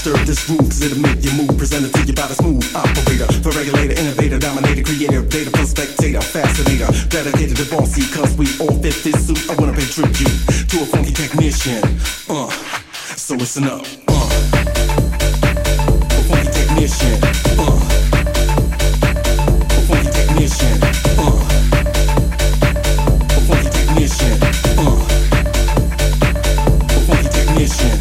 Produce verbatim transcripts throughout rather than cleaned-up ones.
disturb this groove, cause it'll make you move. Presented to you by the smooth operator, for regulator, innovator, dominator, creator, data, plus spectator, fascinator, dedicated to bossy, cause we all fit this suit. I wanna pay tribute to a funky technician. Uh, so listen up. Uh, a funky technician. Uh, a funky technician. Uh, a funky technician. Uh, a funky technician.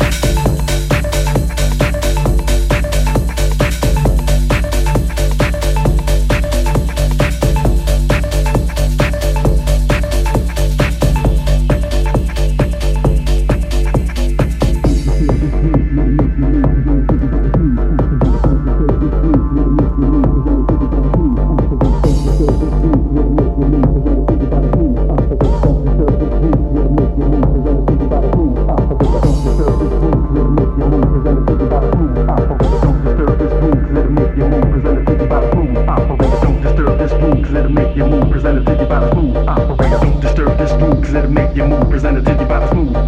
Presented to you by the smooth operator. Don't disturb this groove, cause it'll make you move. Presented to you by the smooth